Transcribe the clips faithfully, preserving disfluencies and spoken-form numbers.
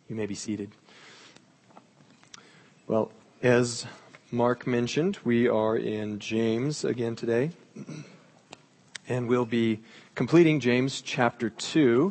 You may be seated. Well, as Mark mentioned, we are in James again today, and we'll be completing James chapter two,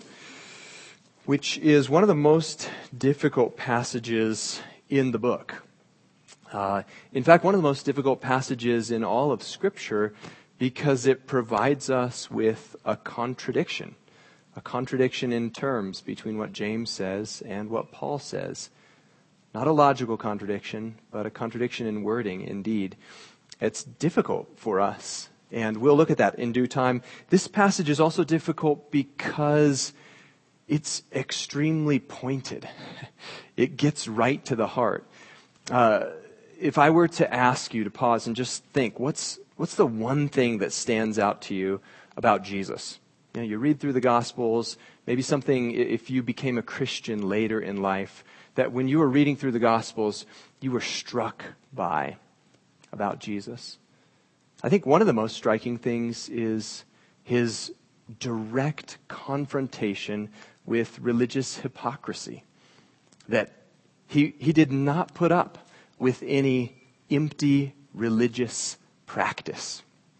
which is one of the most difficult passages in the book. Uh, in fact, one of the most difficult passages in all of Scripture because it provides us with a contradiction, a contradiction in terms between what James says and what Paul says. Not a logical contradiction, but a contradiction in wording indeed. It's difficult for us, and we'll look at that in due time. This passage is also difficult because it's extremely pointed. It gets right to the heart. Uh, if I were to ask you to pause and just think, what's what's the one thing that stands out to you about Jesus? You know, you read through the Gospels, maybe something, if you became a Christian later in life, that when you were reading through the Gospels, you were struck by about Jesus. I think one of the most striking things is his direct confrontation with religious hypocrisy. That he, he did not put up with any empty religious practice.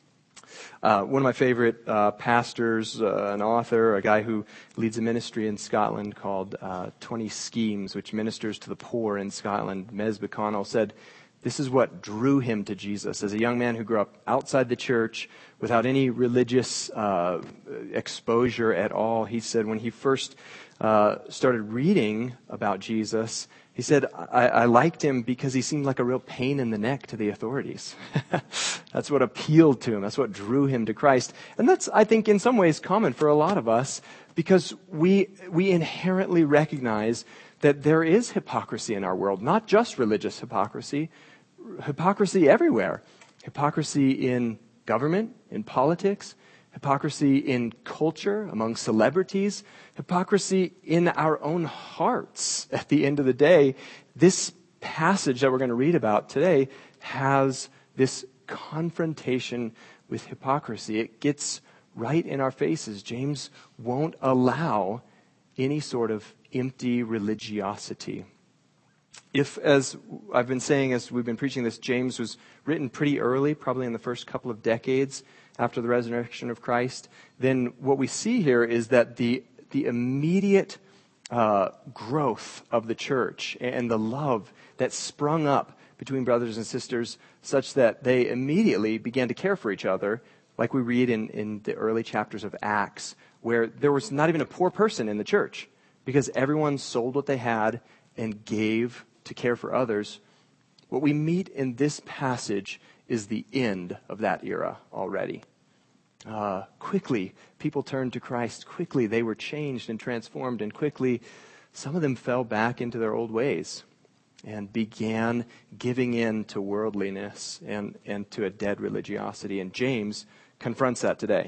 Uh, one of my favorite uh, pastors, uh, an author, a guy who leads a ministry in Scotland called uh, twenty Schemes, which ministers to the poor in Scotland, Mez McConnell, said this is what drew him to Jesus. As a young man who grew up outside the church without any religious uh, exposure at all, he said when he first uh, started reading about Jesus, he said, I, I liked him because he seemed like a real pain in the neck to the authorities. That's what appealed to him. That's what drew him to Christ. And that's, I think, in some ways common for a lot of us because we we inherently recognize that there is hypocrisy in our world, not just religious hypocrisy, hypocrisy everywhere. Hypocrisy in government, in politics, hypocrisy in culture, among celebrities, hypocrisy in our own hearts. At the end of the day, this passage that we're going to read about today has this confrontation with hypocrisy. It gets right in our faces. James won't allow any sort of empty religiosity. If, as I've been saying as we've been preaching this, James was written pretty early, probably in the first couple of decades after the resurrection of Christ, then what we see here is that the the immediate uh, growth of the church and the love that sprung up between brothers and sisters such that they immediately began to care for each other, like we read in, in the early chapters of Acts, where there was not even a poor person in the church because everyone sold what they had and gave to care for others. What we meet in this passage is the end of that era already. Uh, quickly, people turned to Christ. Quickly, they were changed and transformed. And quickly, some of them fell back into their old ways and began giving in to worldliness and, and to a dead religiosity. And James confronts that today.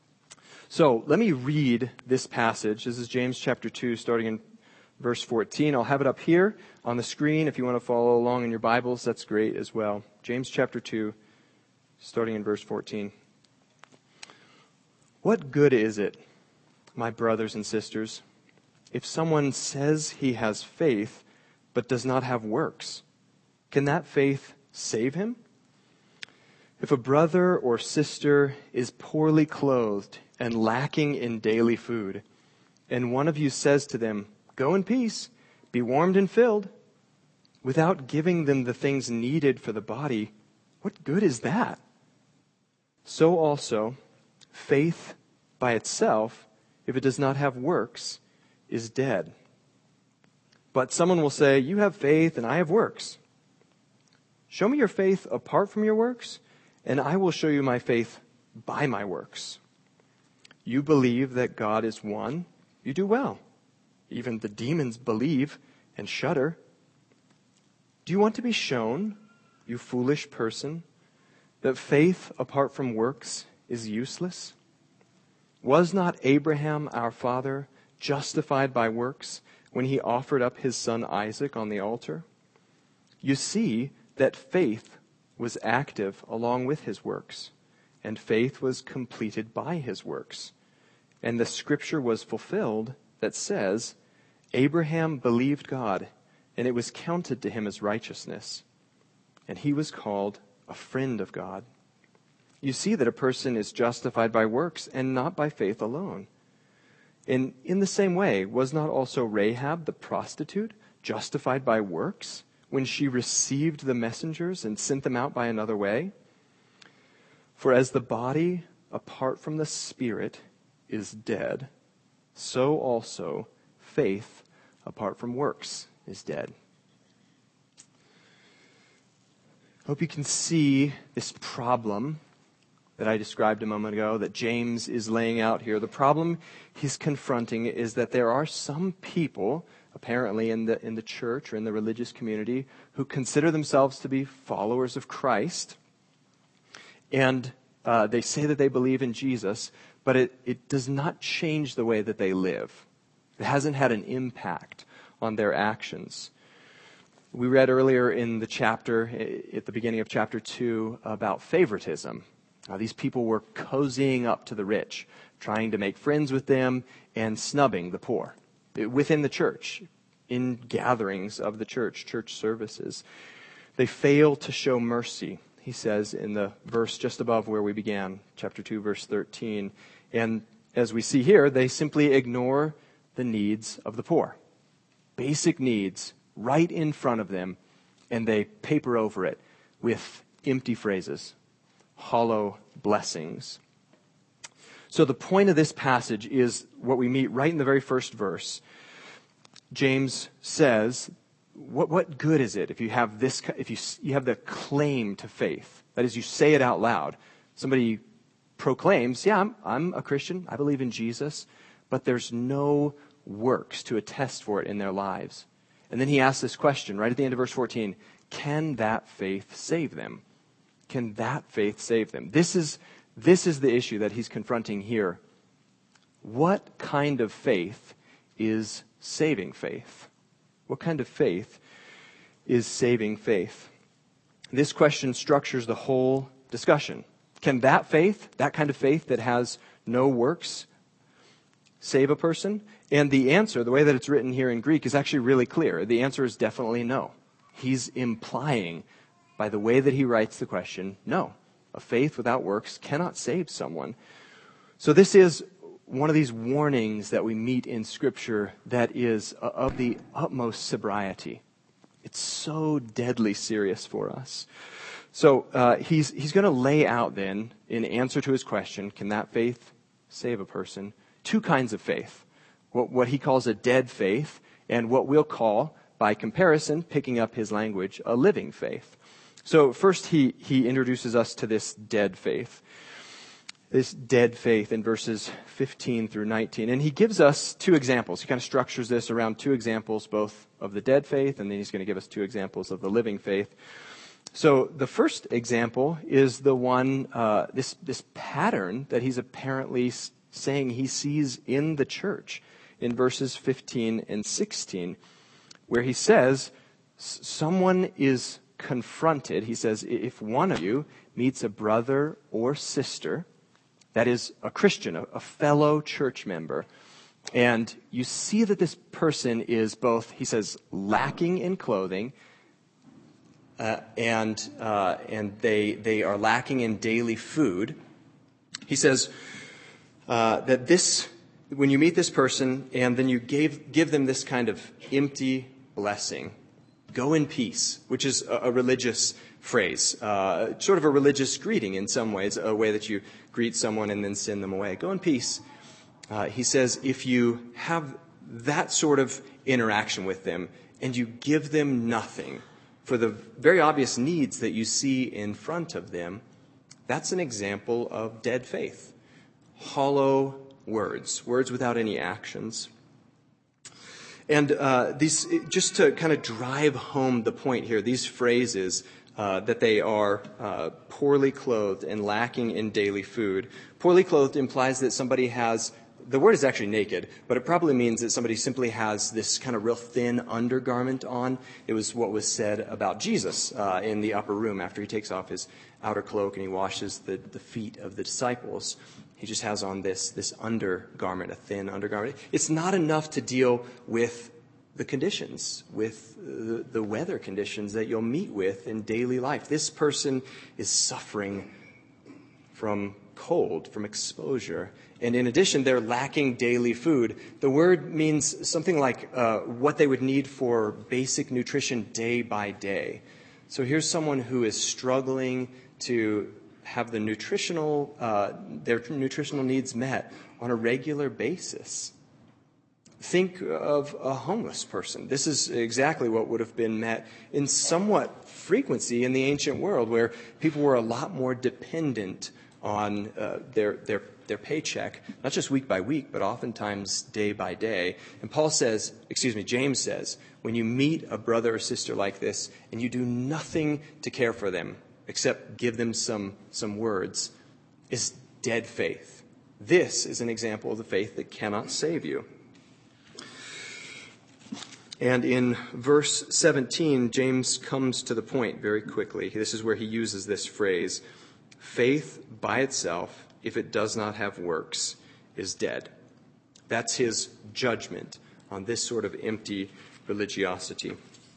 So let me read this passage. This is James chapter two, starting in verse fourteen. I'll have it up here on the screen. If you want to follow along in your Bibles, that's great as well. James chapter two, starting in verse fourteen. What good is it, my brothers and sisters, if someone says he has faith but does not have works? Can that faith save him? If a brother or sister is poorly clothed and lacking in daily food, and one of you says to them, "Go in peace, be warmed and filled," without giving them the things needed for the body, what good is that? So also, faith by itself, if it does not have works, is dead. But someone will say, "You have faith and I have works." Show me your faith apart from your works, and I will show you my faith by my works. You believe that God is one, you do well. Even the demons believe and shudder. Do you want to be shown, you foolish person, that faith apart from works is useless? Was not Abraham our father justified by works when he offered up his son Isaac on the altar? You see that faith was active along with his works, and faith was completed by his works. And the scripture was fulfilled that says, Abraham believed God, and it was counted to him as righteousness, and he was called a friend of God. You see that a person is justified by works and not by faith alone. And in the same way, was not also Rahab the prostitute justified by works when she received the messengers and sent them out by another way? For as the body apart from the spirit is dead, so also faith apart from works is dead. I hope you can see this problem that I described a moment ago that James is laying out here. The problem he's confronting is that there are some people, apparently in the in the church or in the religious community, who consider themselves to be followers of Christ. And uh, they say that they believe in Jesus, but it, it does not change the way that they live. It hasn't had an impact on their actions. We read earlier in the chapter, at the beginning of chapter two, about favoritism. Uh, these people were cozying up to the rich, trying to make friends with them and snubbing the poor within the church, in gatherings of the church, church services. They fail to show mercy, he says in the verse just above where we began, chapter two, verse thirteen. And as we see here, they simply ignore the needs of the poor. Basic needs right in front of them, and they paper over it with empty phrases, hollow blessings. So the point of this passage is what we meet right in the very first verse. James says, what, what good is it if you have this, if you, you have the claim to faith? That is, you say it out loud. Somebody proclaims, yeah, I'm, I'm a Christian, I believe in Jesus, but there's no works to attest for it in their lives. And then he asks this question right at the end of verse fourteen, can that faith save them? Can that faith save them? This is, this is the issue that he's confronting here. What kind of faith is saving faith? What kind of faith is saving faith? This question structures the whole discussion. Can that faith, that kind of faith that has no works, save a person? And the answer, the way that it's written here in Greek, is actually really clear. The answer is definitely no. He's implying, by the way that he writes the question, no. A faith without works cannot save someone. So this is one of these warnings that we meet in Scripture that is of the utmost sobriety. It's so deadly serious for us. So uh, he's he's going to lay out then, in answer to his question, can that faith save a person? Two kinds of faith. What, what he calls a dead faith, and what we'll call, by comparison, picking up his language, a living faith. So first he, he introduces us to this dead faith. This dead faith in verses fifteen through nineteen. And he gives us two examples. He kind of structures this around two examples, both of the dead faith, and then he's going to give us two examples of the living faith. So the first example is the one, uh, this, this pattern that he's apparently saying he sees in the church in verses fifteen and sixteen, where he says someone is confronted. He says, if one of you meets a brother or sister, that is a Christian, a, a fellow church member, and you see that this person is both, he says, lacking in clothing, uh, and uh, and they they are lacking in daily food. He says uh, that this, when you meet this person, and then you gave give them this kind of empty blessing, go in peace, which is a, a religious phrase, uh, sort of a religious greeting in some ways, a way that you greet someone and then send them away. Go in peace. Uh, he says if you have that sort of interaction with them and you give them nothing for the very obvious needs that you see in front of them, that's an example of dead faith. Hollow words, words without any actions. And uh, these, just to kind of drive home the point here, these phrases uh, that they are uh, poorly clothed and lacking in daily food. Poorly clothed implies that somebody has, the word is actually naked, but it probably means that somebody simply has this kind of real thin undergarment on. It was what was said about Jesus uh, in the upper room after he takes off his outer cloak and he washes the, the feet of the disciples. He just has on this, this undergarment, a thin undergarment. It's not enough to deal with the conditions, with the, the weather conditions that you'll meet with in daily life. This person is suffering from cold, from exposure. And in addition, they're lacking daily food. The word means something like uh, what they would need for basic nutrition day by day. So here's someone who is struggling to have the nutritional, uh, their nutritional needs met on a regular basis. Think of a homeless person. This is exactly what would have been met in somewhat frequency in the ancient world, where people were a lot more dependent on uh, their their their paycheck, not just week by week, but oftentimes day by day. And Paul says, excuse me, James says, when you meet a brother or sister like this and you do nothing to care for them except give them some some words, is dead faith. This is an example of the faith that cannot save you. And in verse seventeen, James comes to the point very quickly. This is where he uses this phrase, faith by itself, if it does not have works, is dead. That's his judgment on this sort of empty religiosity.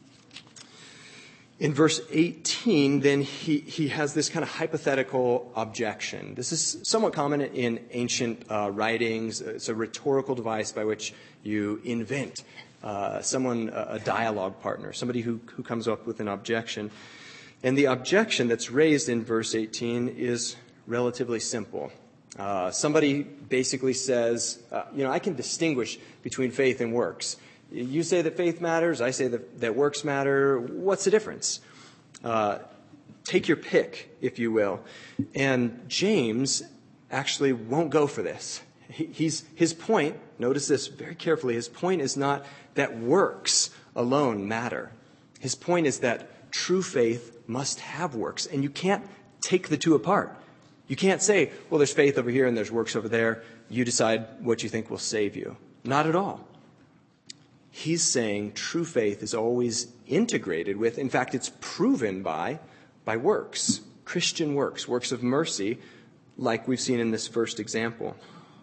In verse eighteen, then he, he has this kind of hypothetical objection. This is somewhat common in ancient uh, writings. It's a rhetorical device by which you invent Uh, someone, a dialogue partner, somebody who, who comes up with an objection. And the objection that's raised in verse eighteen is relatively simple. Uh, somebody basically says, uh, you know, I can distinguish between faith and works. You say that faith matters, I say that, that works matter. What's the difference? Uh, take your pick, if you will. And James actually won't go for this. He, he's, his point, notice this very carefully, his point is not that works alone matter. His point is that true faith must have works, and you can't take the two apart. You can't say, well, there's faith over here and there's works over there. You decide what you think will save you. Not at all. He's saying true faith is always integrated with, in fact, it's proven by, by works, Christian works, works of mercy, like we've seen in this first example.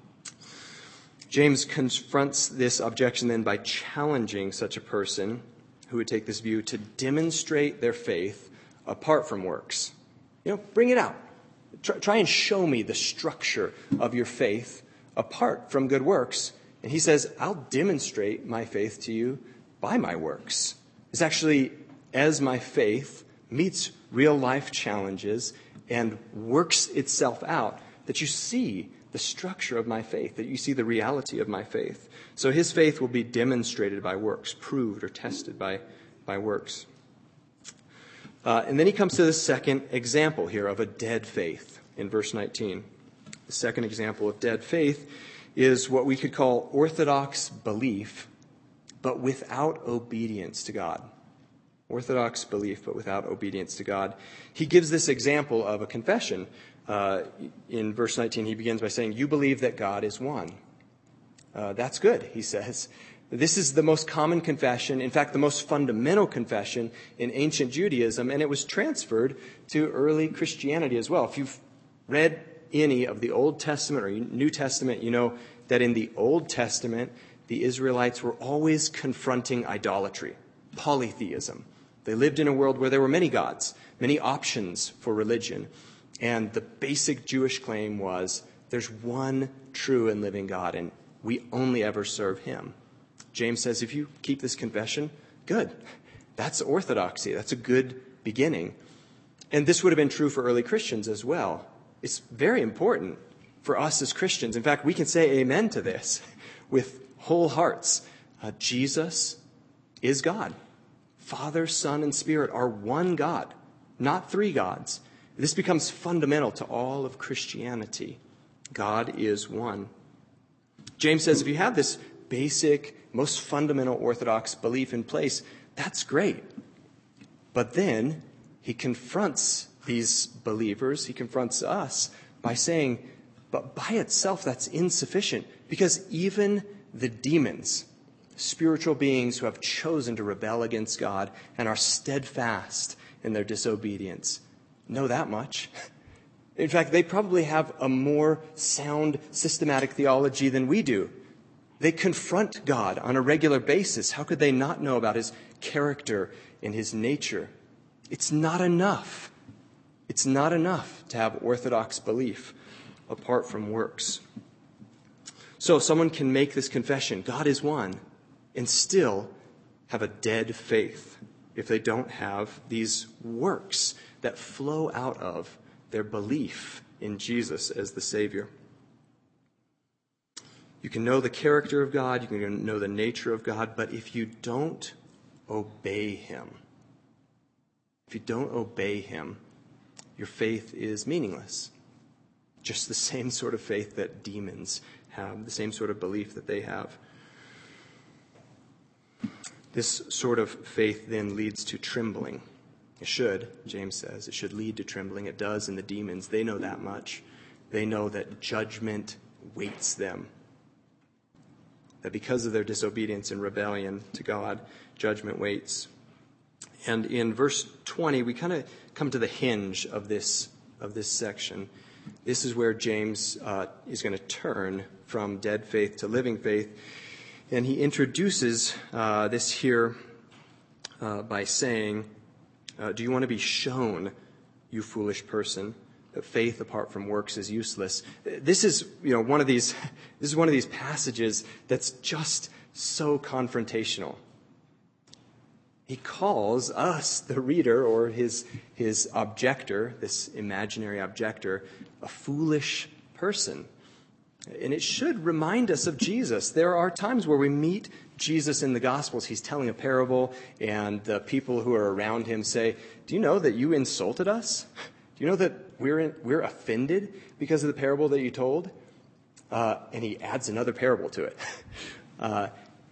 James confronts this objection then by challenging such a person who would take this view to demonstrate their faith apart from works. You know, bring it out. Try, try and show me the structure of your faith apart from good works. And he says, I'll demonstrate my faith to you by my works. It's actually as my faith meets real life challenges and works itself out that you see the structure of my faith, that you see the reality of my faith. So his faith will be demonstrated by works, proved or tested by, by works. Uh, and then he comes to the second example here of a dead faith in verse nineteen. The second example of dead faith is what we could call orthodox belief, but without obedience to God. Orthodox belief, but without obedience to God. He gives this example of a confession. Uh, in verse nineteen, he begins by saying, you believe that God is one. Uh, that's good, he says. This is the most common confession, in fact, the most fundamental confession in ancient Judaism, and it was transferred to early Christianity as well. If you've read any of the Old Testament or New Testament, you know that in the Old Testament, the Israelites were always confronting idolatry, polytheism. They lived in a world where there were many gods, many options for religion. And the basic Jewish claim was there's one true and living God, and we only ever serve him. James says if you keep this confession, good. That's orthodoxy. That's a good beginning. And this would have been true for early Christians as well. It's very important for us as Christians. In fact, we can say amen to this with whole hearts. Uh, Jesus is God. Father, Son, and Spirit are one God, not three gods. This becomes fundamental to all of Christianity. God is one. James says if you have this basic, most fundamental orthodox belief in place, that's great. But then he confronts these believers, he confronts us by saying, but by itself that's insufficient, because even the demons, spiritual beings who have chosen to rebel against God and are steadfast in their disobedience, know that much. In fact, they probably have a more sound, systematic theology than we do. They confront God on a regular basis. How could they not know about his character and his nature? It's not enough. It's not enough to have orthodox belief apart from works. So someone can make this confession, God is one, and still have a dead faith if they don't have these works that flow out of their belief in Jesus as the Savior. You can know the character of God, you can know the nature of God, but if you don't obey him, if you don't obey him, your faith is meaningless. Just the same sort of faith that demons have, the same sort of belief that they have. This sort of faith then leads to trembling. It should, James says. It should lead to trembling. It does in the demons. They know that much. They know that judgment waits them. That because of their disobedience and rebellion to God, judgment waits. And in verse twenty, we kind of come to the hinge of this, of this section. This is where James uh, is going to turn from dead faith to living faith. And he introduces uh, this here uh, by saying, uh, do you want to be shown, you foolish person, that faith apart from works is useless? This is, you know, one of these, this is one of these passages that's just so confrontational. He calls us, the reader, or his, his objector, this imaginary objector, a foolish person. And it should remind us of Jesus. There are times where we meet Jesus in the Gospels. He's telling a parable, and the people who are around him say, do you know that you insulted us? Do you know that we're in, we're offended because of the parable that you told? Uh, and he adds another parable to it. Uh,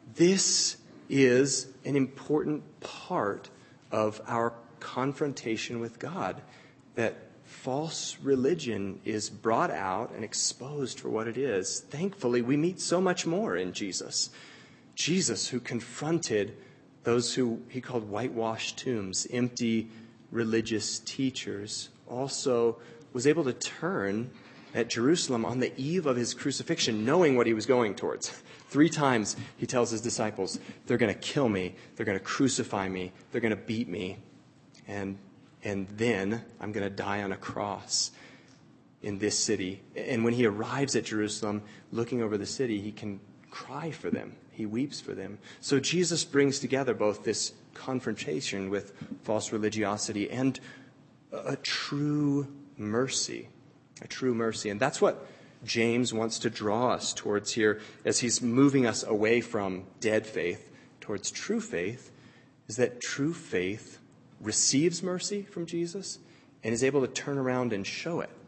this is an important part of our confrontation with God, that false religion is brought out and exposed for what it is. Thankfully, we meet so much more in Jesus. Jesus, who confronted those who he called whitewashed tombs, empty religious teachers, also was able to turn at Jerusalem on the eve of his crucifixion, knowing what he was going towards. Three times he tells his disciples, they're going to kill me, they're going to crucify me, they're going to beat me, and and then I'm going to die on a cross in this city. And when he arrives at Jerusalem, looking over the city, he can cry for them. He weeps for them. So Jesus brings together both this confrontation with false religiosity and a true mercy, a true mercy. And that's what James wants to draw us towards here as he's moving us away from dead faith towards true faith, is that true faith receives mercy from Jesus and is able to turn around and show it.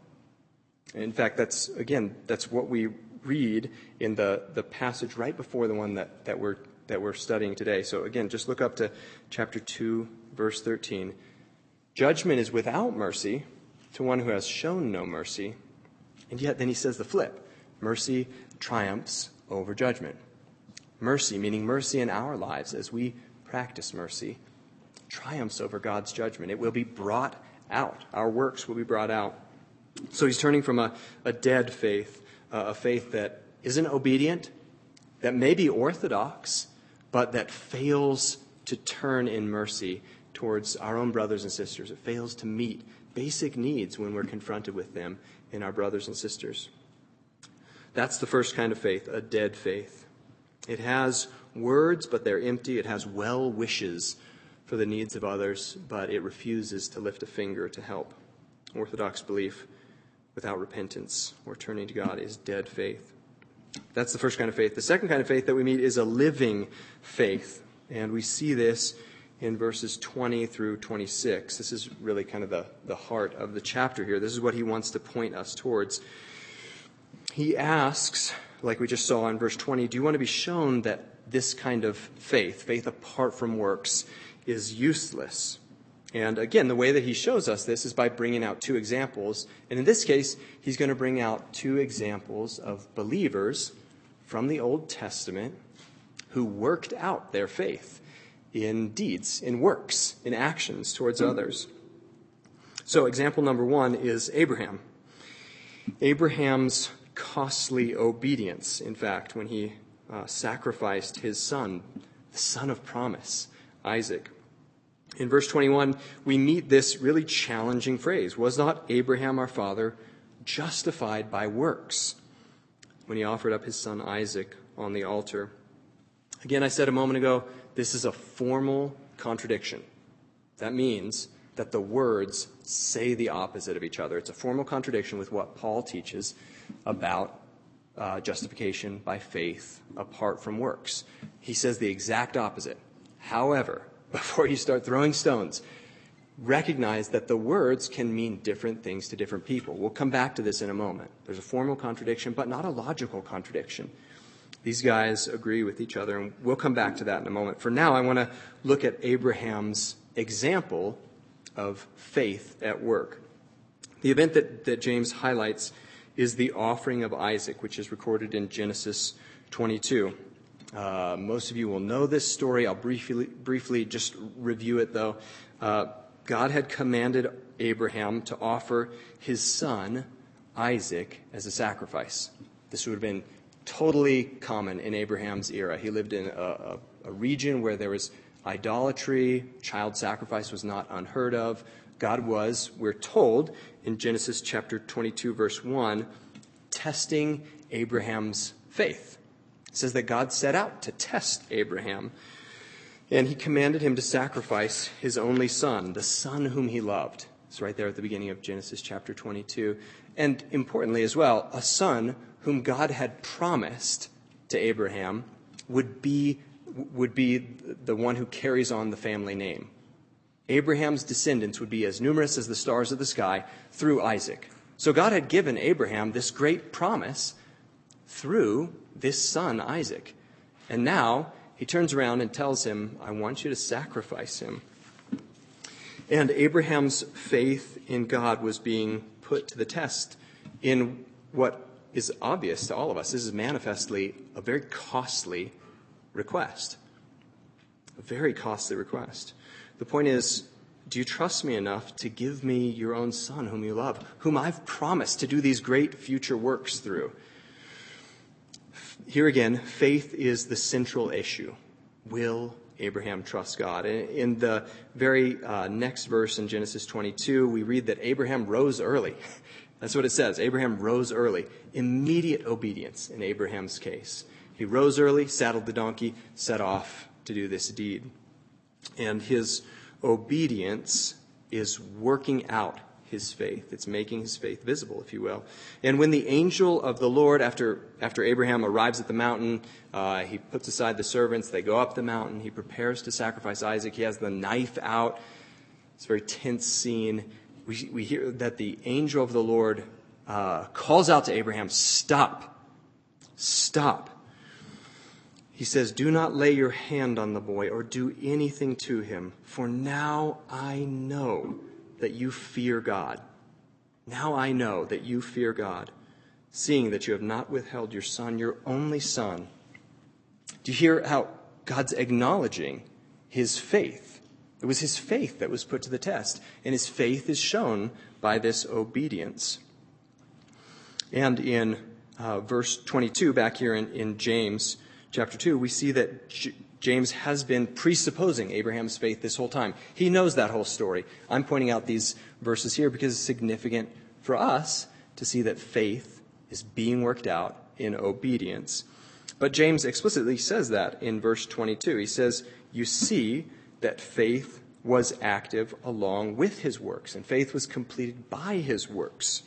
And in fact, that's, again, that's what we read in the, the passage right before the one that, that we're that we're studying today. So again, just look up to chapter two, verse thirteen. Judgment is without mercy to one who has shown no mercy. And yet then he says the flip. Mercy triumphs over judgment. Mercy, meaning mercy in our lives as we practice mercy, triumphs over God's judgment. It will be brought out. Our works will be brought out. So he's turning from a, a dead faith, uh, a faith that isn't obedient, that may be orthodox, but that fails to turn in mercy towards our own brothers and sisters. It fails to meet basic needs when we're confronted with them in our brothers and sisters. That's the first kind of faith, a dead faith. It has words, but they're empty. It has well wishes for the needs of others, but it refuses to lift a finger to help. Orthodox belief without repentance or turning to God is dead faith. That's the first kind of faith. The second kind of faith that we meet is a living faith, and we see this in verses twenty through twenty-six. This is really kind of the, the heart of the chapter here. This is what he wants to point us towards. He asks, like we just saw in verse twenty, do you want to be shown that this kind of faith, faith apart from works, is useless? And again, the way that he shows us this is by bringing out two examples. And in this case, he's going to bring out two examples of believers from the Old Testament who worked out their faith in deeds, in works, in actions towards others. So example number one is Abraham. Abraham's costly obedience, in fact, when he uh, sacrificed his son, the son of promise, Isaac. In verse twenty-one, we meet this really challenging phrase. Was not Abraham our father justified by works when he offered up his son Isaac on the altar? Again, I said a moment ago, this is a formal contradiction. That means that the words say the opposite of each other. It's a formal contradiction with what Paul teaches about uh, justification by faith apart from works. He says the exact opposite. However, before you start throwing stones, recognize that the words can mean different things to different people. We'll come back to this in a moment. There's a formal contradiction, but not a logical contradiction. These guys agree with each other, and we'll come back to that in a moment. For now, I want to look at Abraham's example of faith at work. The event that, that James highlights is the offering of Isaac, which is recorded in Genesis twenty-two. Uh, most of you will know this story. I'll briefly, briefly just review it, though. Uh, God had commanded Abraham to offer his son, Isaac, as a sacrifice. This would have been totally common in Abraham's era. He lived in a, a, a region where there was idolatry. Child sacrifice was not unheard of. God was, we're told in Genesis chapter twenty-two, verse one, testing Abraham's faith. It says that God set out to test Abraham, and he commanded him to sacrifice his only son, the son whom he loved. It's right there at the beginning of Genesis chapter twenty-two. And importantly as well, a son whom God had promised to Abraham would be, would be the one who carries on the family name. Abraham's descendants would be as numerous as the stars of the sky through Isaac. So God had given Abraham this great promise through this son, Isaac. And now he turns around and tells him, I want you to sacrifice him. And Abraham's faith in God was being put to the test in what is obvious to all of us. This is manifestly a very costly request. A very costly request. The point is, do you trust me enough to give me your own son whom you love, whom I've promised to do these great future works through? Here again, faith is the central issue. Will Abraham trust God? In the very uh, next verse in Genesis twenty-two, we read that Abraham rose early. That's what it says. Abraham rose early. Immediate obedience in Abraham's case. He rose early, saddled the donkey, set off to do this deed. And his obedience is working out his faith. It's making his faith visible, if you will. And when the angel of the Lord, after, after Abraham arrives at the mountain, uh, he puts aside the servants, they go up the mountain, he prepares to sacrifice Isaac, he has the knife out. It's a very tense scene. We, we hear that the angel of the Lord uh, calls out to Abraham, stop, stop. He says, do not lay your hand on the boy or do anything to him, for now I know that you fear God. Now I know that you fear God, seeing that you have not withheld your son, your only son. Do you hear how God's acknowledging his faith? It was his faith that was put to the test, and his faith is shown by this obedience. And in uh, verse twenty-two, back here in, in James chapter two, we see that J- James has been presupposing Abraham's faith this whole time. He knows that whole story. I'm pointing out these verses here because it's significant for us to see that faith is being worked out in obedience. But James explicitly says that in verse twenty-two. He says, you see that faith was active along with his works, and faith was completed by his works.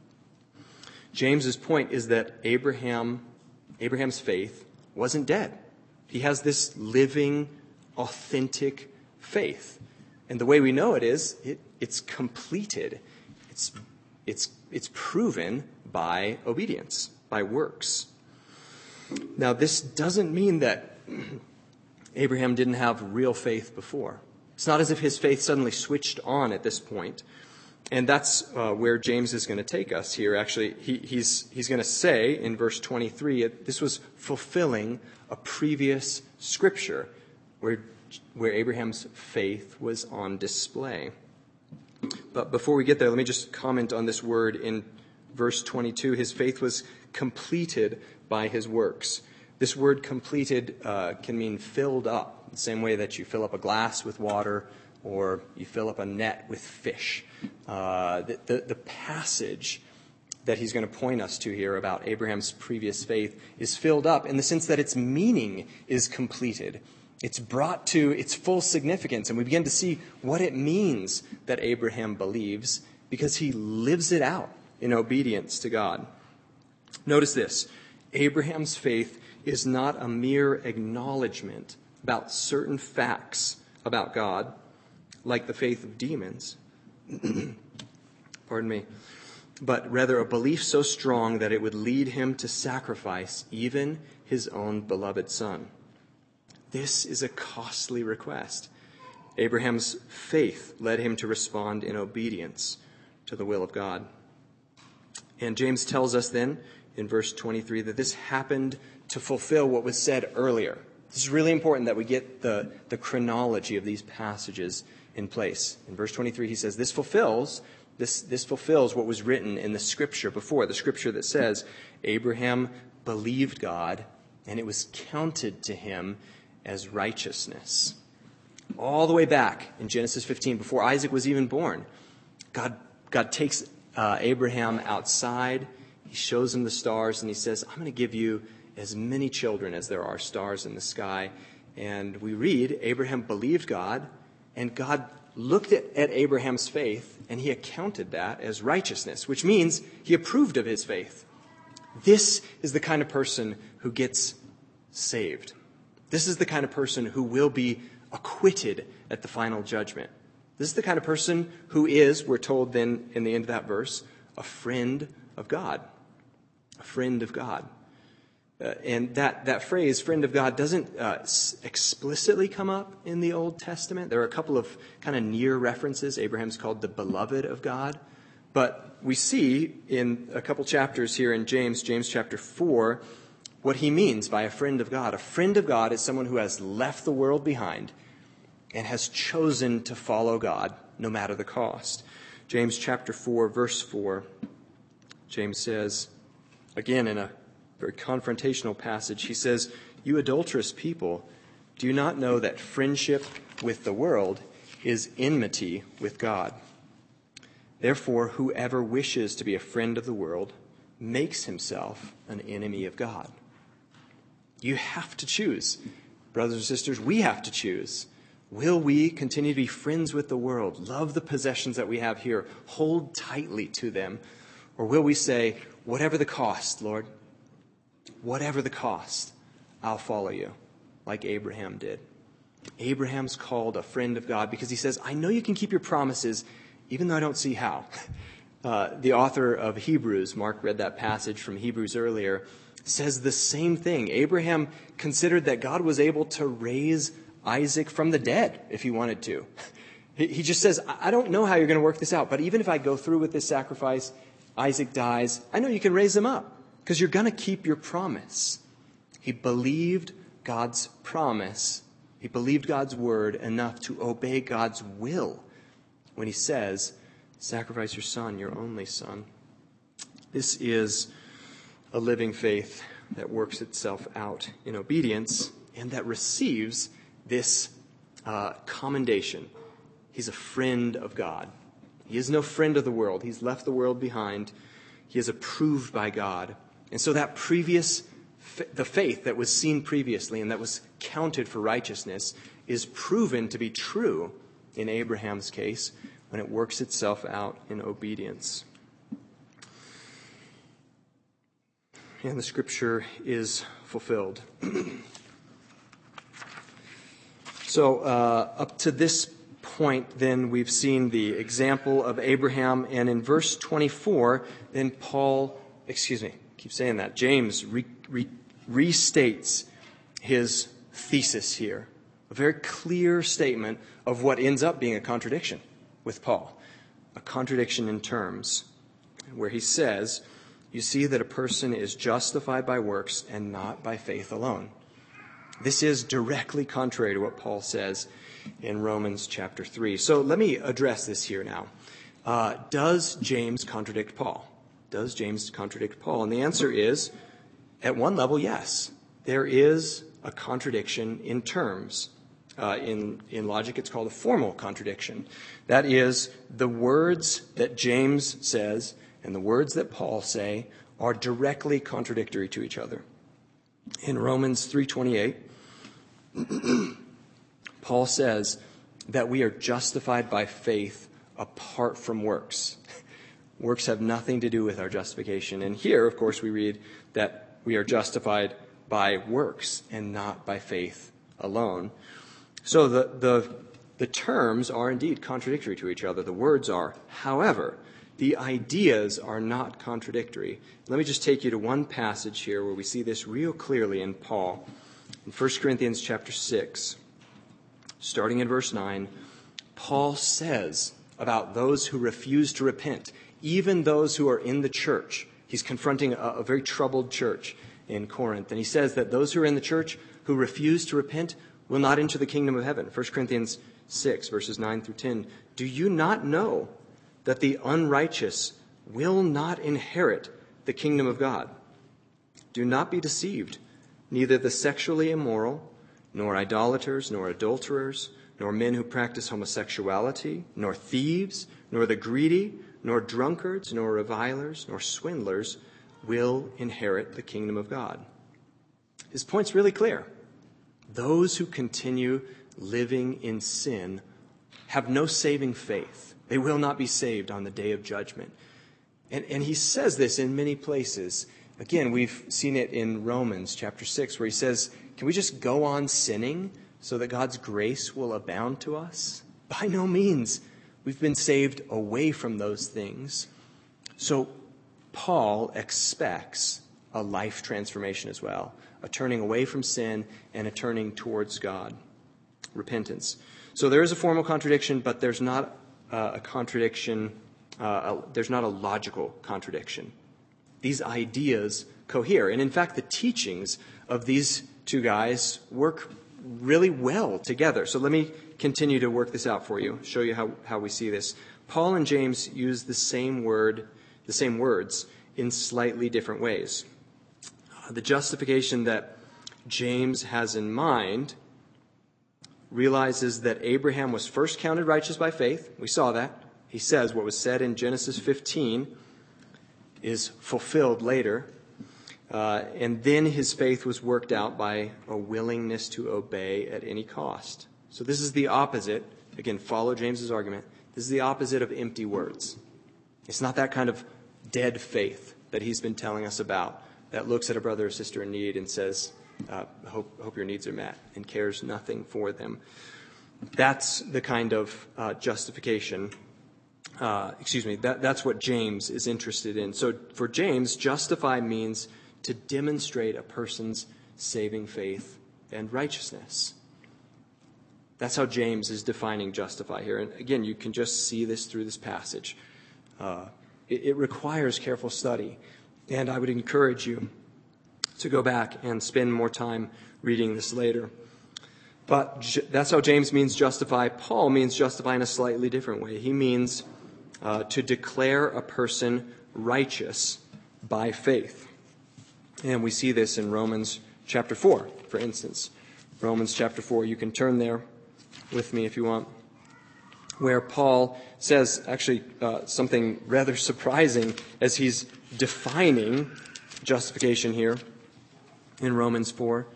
James's point is that Abraham, Abraham's faith wasn't dead. He has this living, authentic faith. And the way we know it is it, it's completed. It's, it's, it's proven by obedience, by works. Now, this doesn't mean that Abraham didn't have real faith before. It's not as if his faith suddenly switched on at this point. And that's uh, where James is going to take us here. Actually, he, he's, he's going to say in verse twenty-three, this was fulfilling a previous scripture where, where Abraham's faith was on display. But before we get there, let me just comment on this word in verse twenty-two. His faith was completed by his works. This word completed uh, can mean filled up, the same way that you fill up a glass with water or you fill up a net with fish. Uh, the, the, the passage that he's going to point us to here about Abraham's previous faith is filled up in the sense that its meaning is completed. It's brought to its full significance, and we begin to see what it means that Abraham believes because he lives it out in obedience to God. Notice this. Abraham's faith is not a mere acknowledgement about certain facts about God, like the faith of demons. Pardon me. But rather a belief so strong that it would lead him to sacrifice even his own beloved son. This is a costly request. Abraham's faith led him to respond in obedience to the will of God. And James tells us then in verse twenty-three that this happened to fulfill what was said earlier. This is really important that we get the, the chronology of these passages in place. In verse twenty-three, he says, this fulfills This, this fulfills what was written in the scripture before, the scripture that says, Abraham believed God, and it was counted to him as righteousness. All the way back in Genesis fifteen, before Isaac was even born, God, God takes uh, Abraham outside, he shows him the stars, and he says, I'm going to give you as many children as there are stars in the sky. And we read, Abraham believed God, and God looked at, at Abraham's faith, and he accounted that as righteousness, which means he approved of his faith. This is the kind of person who gets saved. This is the kind of person who will be acquitted at the final judgment. This is the kind of person who is, we're told then in the end of that verse, a friend of God. A friend of God. Uh, and that, that phrase, friend of God, doesn't uh, s- explicitly come up in the Old Testament. There are a couple of kind of near references. Abraham's called the beloved of God. But we see in a couple chapters here in James, James chapter four, what he means by a friend of God. A friend of God is someone who has left the world behind and has chosen to follow God no matter the cost. James chapter four, verse four, James says, again in a very confrontational passage, he says, you adulterous people, do you not know that friendship with the world is enmity with God? Therefore, whoever wishes to be a friend of the world makes himself an enemy of God. You have to choose. Brothers and sisters, we have to choose. Will we continue to be friends with the world, love the possessions that we have here, hold tightly to them? Or will we say, whatever the cost, Lord, whatever the cost, I'll follow you, like Abraham did. Abraham's called a friend of God because he says, I know you can keep your promises, even though I don't see how. Uh, the author of Hebrews, Mark read that passage from Hebrews earlier, says the same thing. Abraham considered that God was able to raise Isaac from the dead if he wanted to. He just says, I don't know how you're going to work this out, but even if I go through with this sacrifice, Isaac dies, I know you can raise him up because you're going to keep your promise. He believed God's promise. He believed God's word enough to obey God's will when he says, sacrifice your son, your only son. This is a living faith that works itself out in obedience and that receives this uh, commendation. He's a friend of God. He is no friend of the world. He's left the world behind. He is approved by God. And so that previous, the faith that was seen previously and that was counted for righteousness is proven to be true in Abraham's case when it works itself out in obedience. And the scripture is fulfilled. So uh, up to this point, then, we've seen the example of Abraham. And in verse twenty-four, then Paul, excuse me, keep saying that, James re, re, restates his thesis here. A very clear statement of what ends up being a contradiction with Paul. A contradiction in terms, where he says, you see that a person is justified by works and not by faith alone. This is directly contrary to what Paul says in Romans chapter three. So let me address this here now. Uh, does James contradict Paul? Does James contradict Paul? And the answer is, at one level, yes. there is a contradiction in terms. Uh, in, in logic, it's called a formal contradiction. That is, the words that James says and the words that Paul say are directly contradictory to each other. In Romans three twenty-eight, Paul says that we are justified by faith apart from works. Works have nothing to do with our justification. And here, of course, we read that we are justified by works and not by faith alone. So the, the, the terms are indeed contradictory to each other. The words are. However, the ideas are not contradictory. Let me just take you to one passage here where we see this real clearly in Paul. In First Corinthians chapter six, starting in verse nine, Paul says about those who refuse to repent, even those who are in the church. He's confronting a, a very troubled church in Corinth. And he says that those who are in the church who refuse to repent will not enter the kingdom of heaven. First Corinthians six, verses nine through ten. Do you not know that the unrighteous will not inherit the kingdom of God? Do not be deceived. Neither the sexually immoral, nor idolaters, nor adulterers, nor men who practice homosexuality, nor thieves, nor the greedy, nor drunkards, nor revilers, nor swindlers will inherit the kingdom of God. His point's really clear. Those who continue living in sin have no saving faith. They will not be saved on the day of judgment. And, and he says this in many places. Again, we've seen it in Romans chapter six, where he says, can we just go on sinning so that God's grace will abound to us? By no means. We've been saved away from those things. So Paul expects a life transformation as well, a turning away from sin and a turning towards God, repentance. So there is a formal contradiction, but there's not uh, a contradiction, uh, a, there's not a logical contradiction. These ideas cohere. And in fact, the teachings of these two guys work really well together. So let me continue to work this out for you, show you how, how we see this. Paul and James use the same word, the same words in slightly different ways. Uh, the justification that James has in mind realizes that Abraham was first counted righteous by faith. We saw that. He says what was said in Genesis fifteen is fulfilled later. Uh, and then his faith was worked out by a willingness to obey at any cost. So this is the opposite. Again, follow James's argument. This is the opposite of empty words. It's not that kind of dead faith that he's been telling us about that looks at a brother or sister in need and says, uh, hope, hope your needs are met, and cares nothing for them. That's the kind of uh, justification Uh, excuse me, that, that's what James is interested in. So for James, justify means to demonstrate a person's saving faith and righteousness. That's how James is defining justify here. And again, you can just see this through this passage. Uh, it, it requires careful study. And I would encourage you to go back and spend more time reading this later. But j- that's how James means justify. Paul means justify in a slightly different way. He means Uh, to declare a person righteous by faith. And we see this in Romans chapter four, for instance. Romans chapter four, you can turn there with me if you want, where Paul says actually uh, something rather surprising as he's defining justification here in Romans four.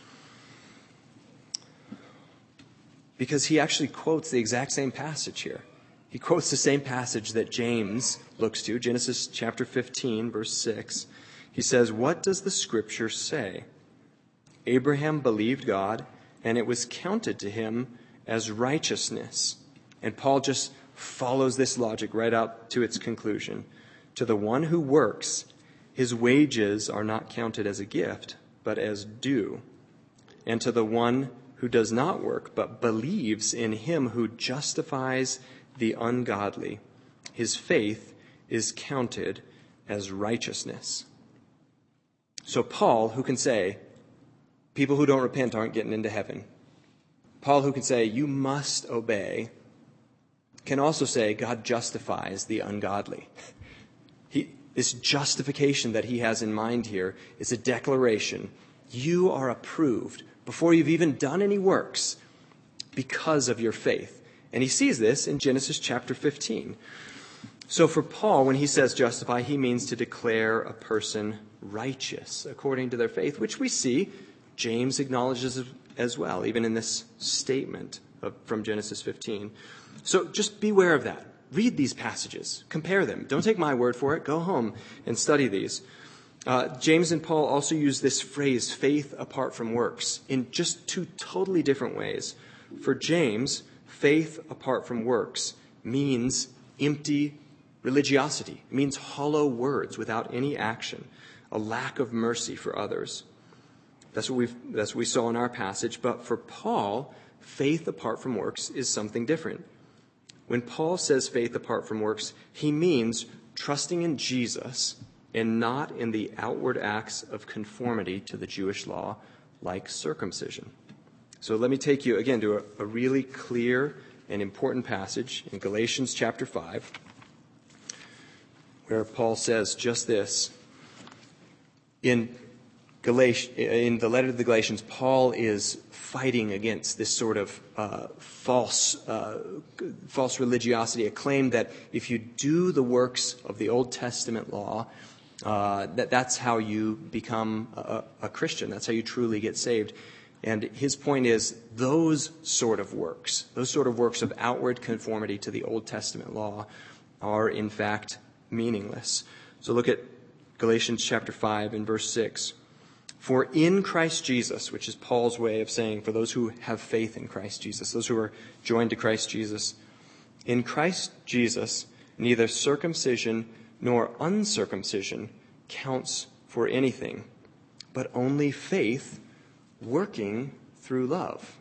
Because he actually quotes the exact same passage here. He quotes the same passage that James looks to, Genesis chapter fifteen, verse six. He says, what does the scripture say? Abraham believed God, and it was counted to him as righteousness. And Paul just follows this logic right out to its conclusion. To the one who works, his wages are not counted as a gift, but as due. And to the one who does not work, but believes in him who justifies the ungodly, his faith is counted as righteousness. So Paul, who can say, people who don't repent aren't getting into heaven. Paul, who can say, you must obey, can also say God justifies the ungodly. He, this justification that he has in mind here is a declaration you are approved before you've even done any works because of your faith. And he sees this in Genesis chapter fifteen. So for Paul, when he says justify, he means to declare a person righteous according to their faith, which we see James acknowledges as well, even in this statement of, from Genesis fifteen. So just beware of that. Read these passages. Compare them. Don't take my word for it. Go home and study these. Uh, James and Paul also use this phrase, faith apart from works, in just two totally different ways. For James, faith apart from works means empty religiosity. It means hollow words without any action, a lack of mercy for others. That's what, we've, that's what we saw in our passage. But for Paul, faith apart from works is something different. When Paul says faith apart from works, he means trusting in Jesus and not in the outward acts of conformity to the Jewish law, like circumcision. So let me take you again to a, a really clear and important passage in Galatians chapter five, where Paul says just this. In Galatians, in the letter to the Galatians, Paul is fighting against this sort of uh, false, uh, false religiosity, a claim that if you do the works of the Old Testament law, uh, that that's how you become a, a Christian. That's how you truly get saved. And his point is those sort of works, those sort of works of outward conformity to the Old Testament law, are in fact meaningless. So look at Galatians chapter five and verse six. For in Christ Jesus, which is Paul's way of saying for those who have faith in Christ Jesus, those who are joined to Christ Jesus, in Christ Jesus, neither circumcision nor uncircumcision counts for anything, but only faith working through love.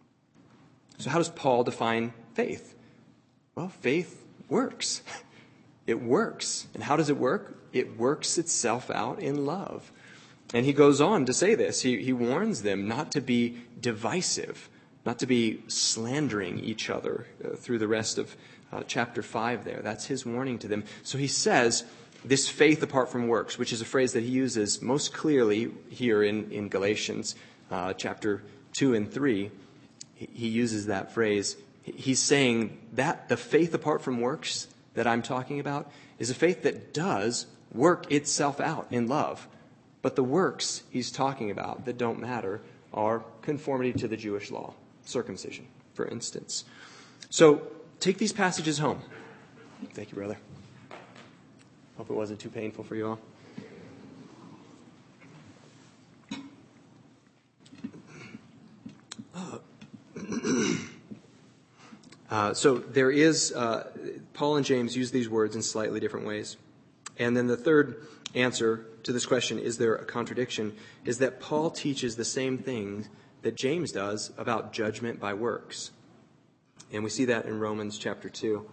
So how does Paul define faith? Well, faith works. It works. And how does it work? It works itself out in love. And he goes on to say this. He, he warns them not to be divisive, not to be slandering each other uh, through the rest of uh, chapter five there. That's his warning to them. So he says, this faith apart from works, which is a phrase that he uses most clearly here in, in Galatians uh, chapter two and three. He, he uses that phrase. He's saying that the faith apart from works that I'm talking about is a faith that does work itself out in love. But the works he's talking about that don't matter are conformity to the Jewish law, circumcision, for instance. So take these passages home. Thank you, brother. Hope it wasn't too painful for you all. Uh, uh, so there is, uh, Paul and James use these words in slightly different ways. And then the third answer to this question, is there a contradiction, is that Paul teaches the same thing that James does about judgment by works. And we see that in Romans chapter two.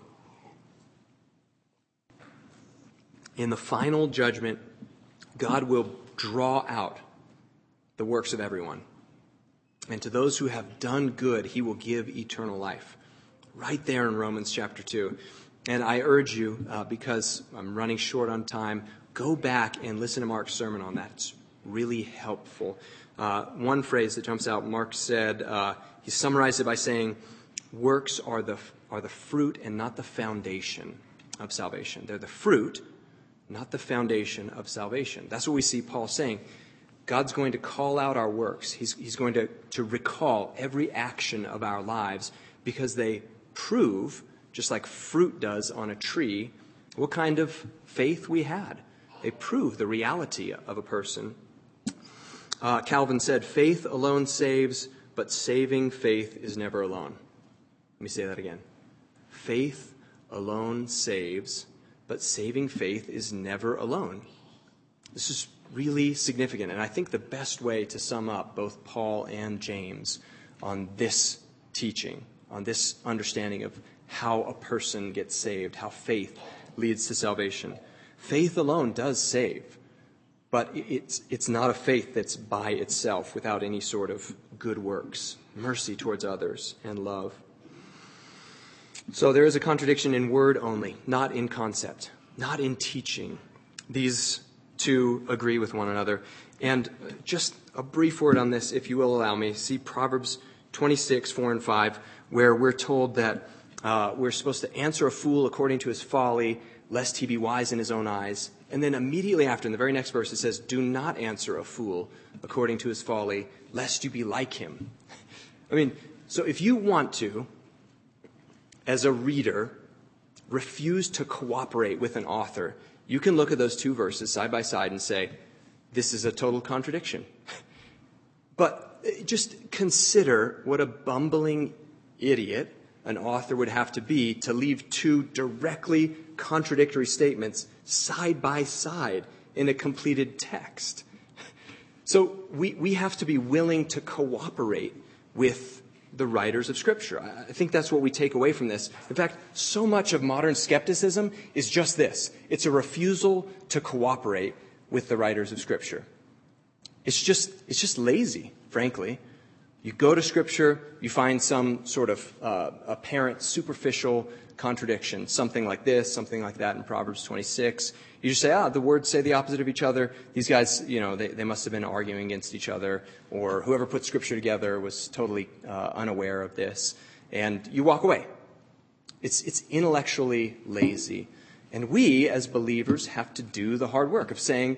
In the final judgment, God will draw out the works of everyone. And to those who have done good, he will give eternal life. Right there in Romans chapter two. And I urge you, uh, because I'm running short on time, go back and listen to Mark's sermon on that. It's really helpful. Uh, one phrase that jumps out, Mark said, uh, he summarized it by saying, works are the are the fruit and not the foundation of salvation. They're the fruit, not the foundation of salvation. That's what we see Paul saying. God's going to call out our works. He's, he's going to, to recall every action of our lives because they prove, just like fruit does on a tree, what kind of faith we had. They prove the reality of a person. Uh, Calvin said, faith alone saves, but saving faith is never alone. Let me say that again. Faith alone saves, but saving faith is never alone. This is really significant, and I think the best way to sum up both Paul and James on this teaching, on this understanding of how a person gets saved, how faith leads to salvation. Faith alone does save, but it's it's not a faith that's by itself without any sort of good works, mercy towards others, and love. So there is a contradiction in word only, not in concept, not in teaching. These two agree with one another. And just a brief word on this, if you will allow me. See Proverbs twenty-six, four and five, where we're told that uh, we're supposed to answer a fool according to his folly, lest he be wise in his own eyes. And then immediately after, in the very next verse, it says, do not answer a fool according to his folly, lest you be like him. I mean, so if you want to, as a reader, refuse to cooperate with an author, you can look at those two verses side by side and say, this is a total contradiction. But just consider what a bumbling idiot an author would have to be to leave two directly contradictory statements side by side in a completed text. So we, we have to be willing to cooperate with the writers of Scripture. I think that's what we take away from this. In fact, so much of modern skepticism is just this. It's a refusal to cooperate with the writers of Scripture. It's just, it's just lazy, frankly. You go to Scripture, you find some sort of uh, apparent superficial contradiction, something like this, something like that in Proverbs twenty-six. You just say, ah, the words say the opposite of each other. These guys, you know, they, they must have been arguing against each other, or whoever put Scripture together was totally uh, unaware of this. And you walk away. It's, it's intellectually lazy. And we, as believers, have to do the hard work of saying,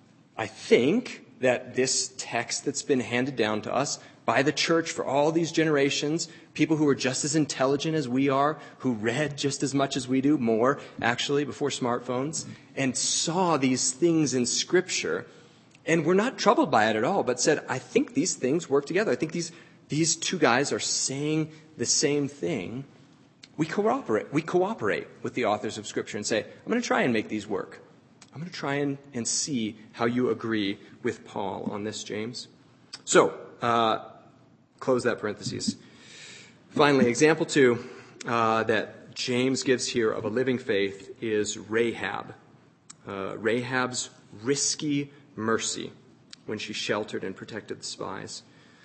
I think that this text that's been handed down to us by the church for all these generations, people who are just as intelligent as we are, who read just as much as we do, more actually, before smartphones, and saw these things in Scripture, and were not troubled by it at all, but said, I think these things work together. I think these, these two guys are saying the same thing. We cooperate, we cooperate with the authors of Scripture and say, I'm going to try and make these work. I'm going to try and, and see how you agree with Paul on this, James. So, uh, close that parenthesis. Finally, example two uh, that James gives here of a living faith is Rahab. Uh, Rahab's risky mercy when she sheltered and protected the spies.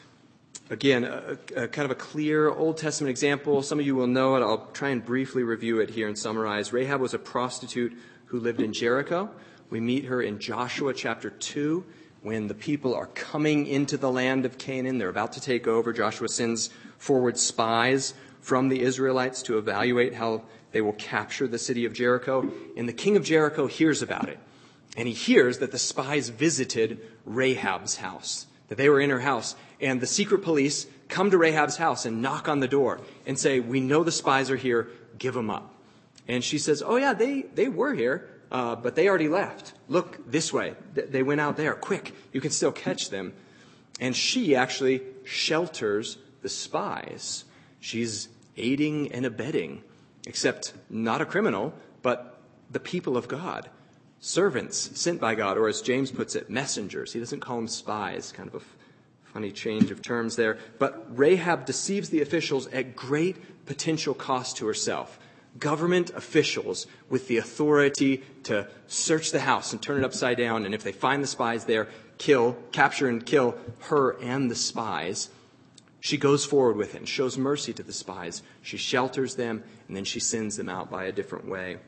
Again, a, a kind of a clear Old Testament example. Some of you will know it. I'll try and briefly review it here and summarize. Rahab was a prostitute who lived in Jericho. We meet her in Joshua chapter two. When the people are coming into the land of Canaan, they're about to take over. Joshua sends forward spies from the Israelites to evaluate how they will capture the city of Jericho. And the king of Jericho hears about it. And he hears that the spies visited Rahab's house, that they were in her house. And the secret police come to Rahab's house and knock on the door and say, we know the spies are here, give them up. And she says, oh yeah, they, they were here. Uh, but they already left. Look this way. They went out there. Quick, you can still catch them. And she actually shelters the spies. She's aiding and abetting, except not a criminal, but the people of God. Servants sent by God, or as James puts it, messengers. He doesn't call them spies. Kind of a f- funny change of terms there. But Rahab deceives the officials at great potential cost to herself. Government officials with the authority to search the house and turn it upside down, and if they find the spies there, kill, capture and kill her and the spies. She goes forward with it and shows mercy to the spies. She shelters them, and then she sends them out by a different way.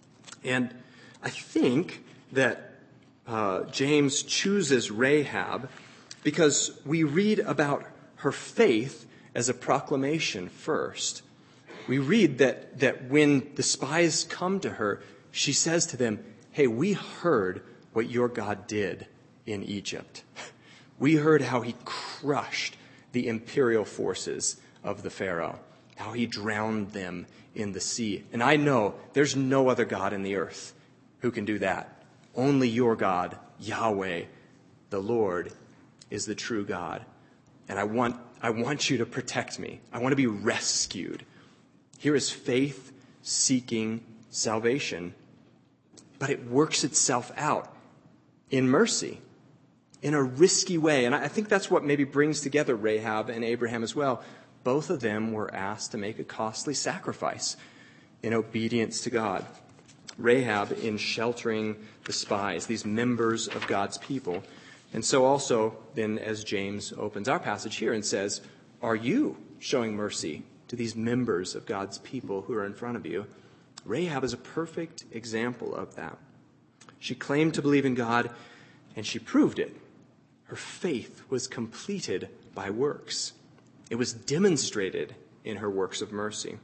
And I think that uh, James chooses Rahab because we read about her faith as a proclamation first. We read that, that when the spies come to her, she says to them, hey, we heard what your God did in Egypt. We heard how he crushed the imperial forces of the Pharaoh, how he drowned them in the sea. And I know there's no other God in the earth who can do that. Only your God, Yahweh, the Lord, is the true God. And I want, I want you to protect me. I want to be rescued. Here is faith seeking salvation, but it works itself out in mercy, in a risky way. And I think that's what maybe brings together Rahab and Abraham as well. Both of them were asked to make a costly sacrifice in obedience to God. Rahab in sheltering the spies, these members of God's people. And so also then as James opens our passage here and says, are you showing mercy to these members of God's people who are in front of you? Rahab is a perfect example of that. She claimed to believe in God, and she proved it Her faith was completed by works. It was demonstrated in her works of mercy.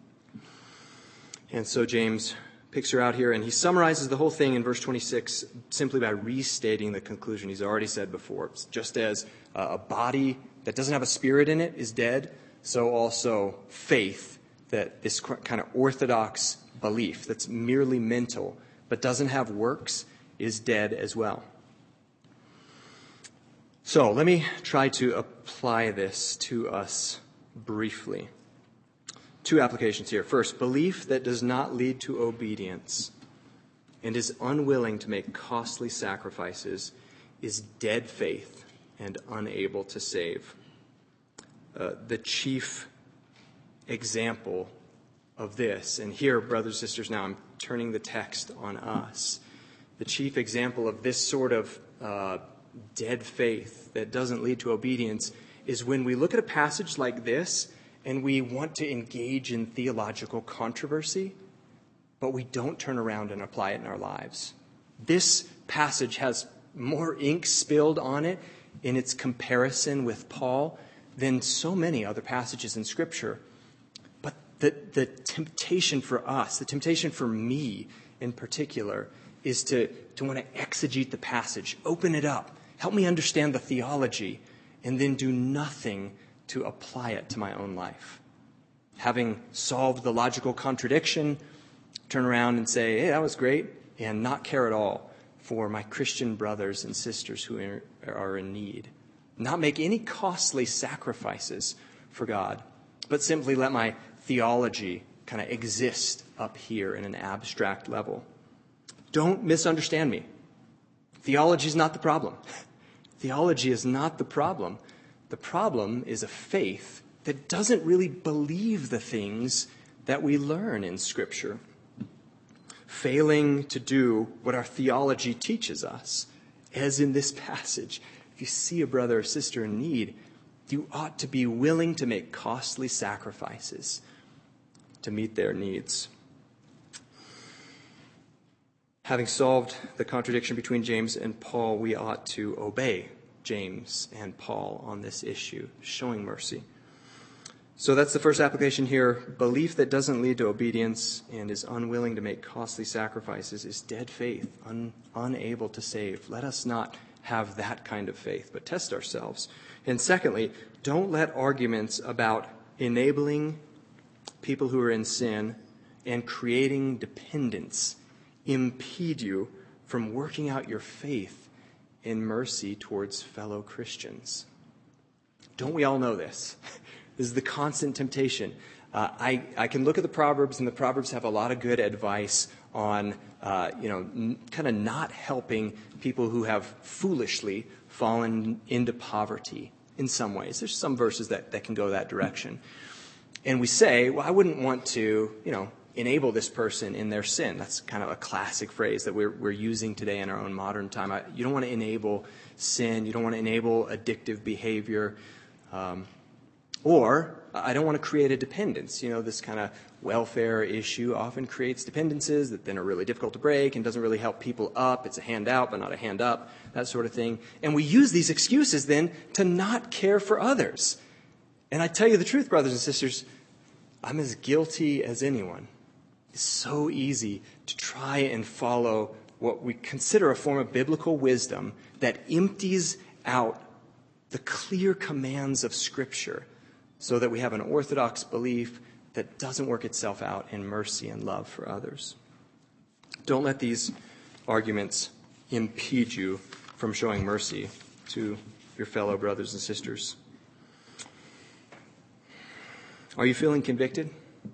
And so James picks her out here, and he summarizes the whole thing in verse twenty-six simply by restating the conclusion he's already said before. Just as a body that doesn't have a spirit in it is dead, so also faith, that this kind of orthodox belief that's merely mental but doesn't have works, is dead as well. So let me try to apply this to us briefly. Two applications here. First, belief that does not lead to obedience and is unwilling to make costly sacrifices is dead faith and unable to save. Uh, the chief example of this, and here, brothers and sisters, now I'm turning the text on us. The chief example of this sort of uh, dead faith that doesn't lead to obedience is when we look at a passage like this and we want to engage in theological controversy, but we don't turn around and apply it in our lives. This passage has more ink spilled on it in its comparison with Paul than so many other passages in Scripture. But the, the temptation for us, the temptation for me in particular, is to, to want to exegete the passage, open it up, help me understand the theology, and then do nothing to apply it to my own life. Having solved the logical contradiction, turn around and say, hey, that was great, and not care at all for my Christian brothers and sisters who are in need. Not make any costly sacrifices for God, but simply let my theology kind of exist up here in an abstract level. Don't misunderstand me. Theology is not the problem. Theology is not the problem. The problem is a faith that doesn't really believe the things that we learn in Scripture. Failing to do what our theology teaches us, as in this passage. If you see a brother or sister in need, you ought to be willing to make costly sacrifices to meet their needs. Having solved the contradiction between James and Paul, we ought to obey James and Paul on this issue, showing mercy. So that's the first application here. Belief that doesn't lead to obedience and is unwilling to make costly sacrifices is dead faith, un, unable to save. Let us not have that kind of faith, but test ourselves. And secondly, don't let arguments about enabling people who are in sin and creating dependence impede you from working out your faith in mercy towards fellow Christians. Don't we all know this? This is the constant temptation. Uh, I, I can look at the Proverbs, and the Proverbs have a lot of good advice on, uh, you know, n- kind of not helping people who have foolishly fallen into poverty in some ways. There's some verses that, that can go that direction. And we say, well, I wouldn't want to, you know, enable this person in their sin. That's kind of a classic phrase that we're, we're using today in our own modern time. I, you don't want to enable sin. You don't want to enable addictive behavior. Um, or I don't want to create a dependence. You know, this kind of welfare issue often creates dependencies that then are really difficult to break and doesn't really help people up. It's a handout, but not a hand up, that sort of thing. And we use these excuses then to not care for others. And I tell you the truth, brothers and sisters, I'm as guilty as anyone. It's so easy to try and follow what we consider a form of biblical wisdom that empties out the clear commands of Scripture so that we have an orthodox belief that doesn't work itself out in mercy and love for others. Don't let these arguments impede you from showing mercy to your fellow brothers and sisters. Are you feeling convicted?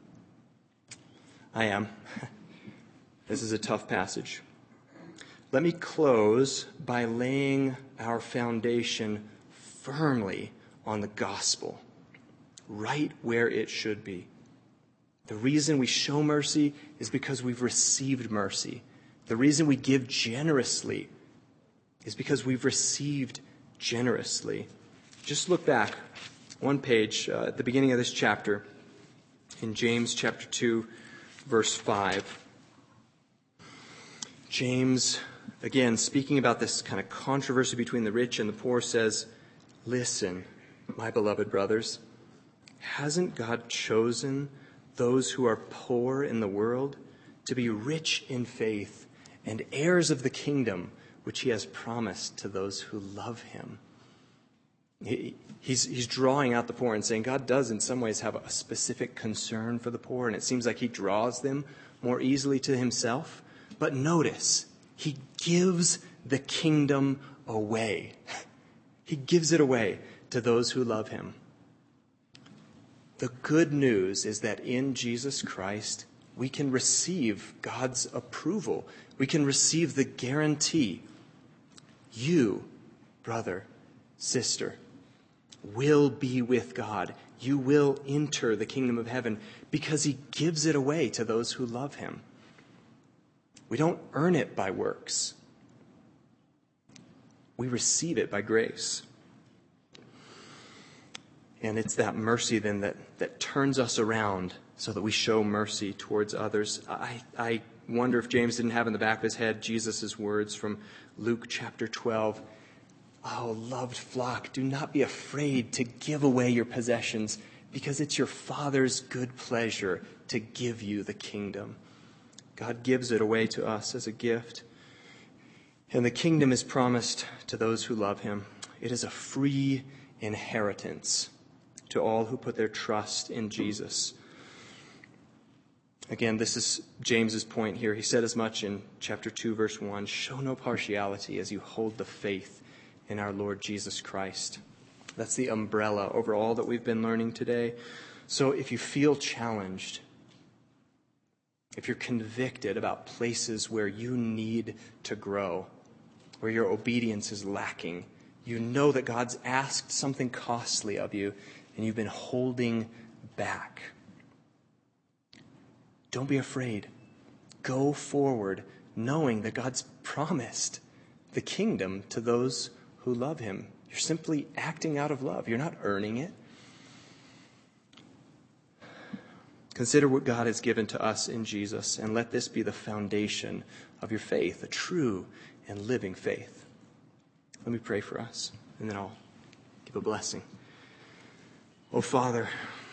I am. This is a tough passage. Let me close by laying our foundation firmly on the gospel, right where it should be. The reason we show mercy is because we've received mercy. The reason we give generously is because we've received generously. Just look back one page uh, at the beginning of this chapter in James chapter two, verse five. James, again, speaking about this kind of controversy between the rich and the poor, says, listen, my beloved brothers, hasn't God chosen those who are poor in the world to be rich in faith and heirs of the kingdom which he has promised to those who love him? He, he's, he's drawing out the poor and saying God does in some ways have a specific concern for the poor, and it seems like he draws them more easily to himself. But notice, he gives the kingdom away. He gives it away to those who love him. The good news is that in Jesus Christ, we can receive God's approval. We can receive the guarantee. You, brother, sister, will be with God. You will enter the kingdom of heaven because he gives it away to those who love him. We don't earn it by works. We receive it by grace. And it's that mercy then that, that turns us around so that we show mercy towards others. I, I wonder if James didn't have in the back of his head Jesus' words from Luke chapter twelve. Oh, loved flock, do not be afraid to give away your possessions, because it's your Father's good pleasure to give you the kingdom. God gives it away to us as a gift. And the kingdom is promised to those who love him. It is a free inheritance to all who put their trust in Jesus. Again, this is James's point here. He said as much in chapter two, verse one. Show no partiality as you hold the faith in our Lord Jesus Christ. That's the umbrella over all that we've been learning today. So if you feel challenged, if you're convicted about places where you need to grow, where your obedience is lacking, you know that God's asked something costly of you and you've been holding back. Don't be afraid. Go forward knowing that God's promised the kingdom to those who love him. You're simply acting out of love. You're not earning it. Consider what God has given to us in Jesus, and let this be the foundation of your faith, a true and living faith. Let me pray for us, and then I'll give a blessing. Oh, Father,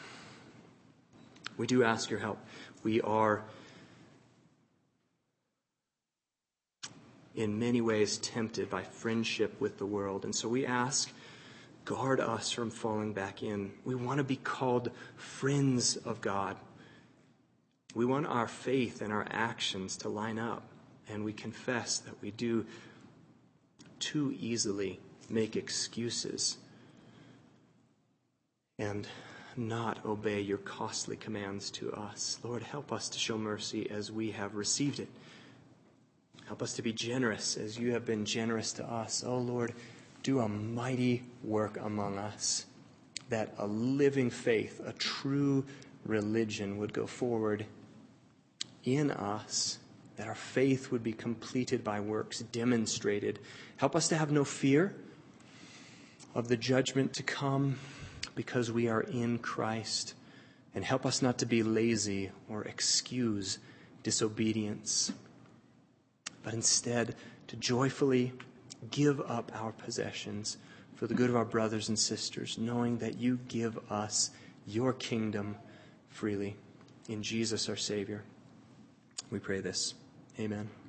we do ask your help. We are in many ways tempted by friendship with the world, and so we ask, guard us from falling back in. We want to be called friends of God. We want our faith and our actions to line up, and we confess that we do too easily make excuses and not obey your costly commands to us. Lord, help us to show mercy as we have received it. Help us to be generous as you have been generous to us. Oh, Lord, do a mighty work among us, that a living faith, a true religion would go forward in us, that our faith would be completed by works, demonstrated. Help us to have no fear of the judgment to come because we are in Christ. And help us not to be lazy or excuse disobedience, but instead to joyfully give up our possessions for the good of our brothers and sisters, knowing that you give us your kingdom freely. In Jesus our Savior, we pray this. Amen.